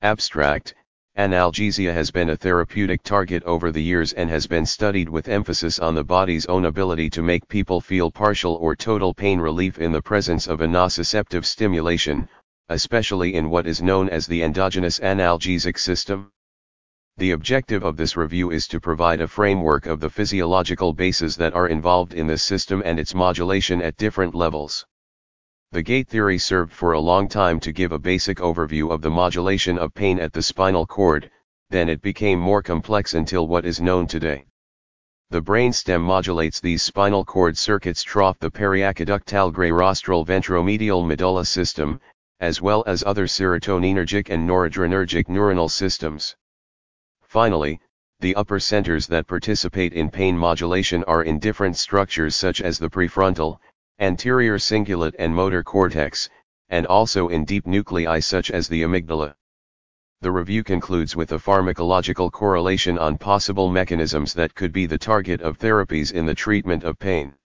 Abstract, analgesia has been a therapeutic target over the years and has been studied with emphasis on the body's own ability to make people feel partial or total pain relief in the presence of a nociceptive stimulation, especially in what is known as the endogenous analgesic system. The objective of this review is to provide a framework of the physiological bases that are involved in this system and its modulation at different levels. The gate theory served for a long time to give a basic overview of the modulation of pain at the spinal cord, then it became more complex until what is known today. The brainstem modulates these spinal cord circuits through the periaqueductal gray rostral ventromedial medulla system, as well as other serotoninergic and noradrenergic neuronal systems. Finally, the upper centers that participate in pain modulation are in different structures such as the prefrontal, anterior cingulate and motor cortex, and also in deep nuclei such as the amygdala. The review concludes with a pharmacological correlation on possible mechanisms that could be the target of therapies in the treatment of pain.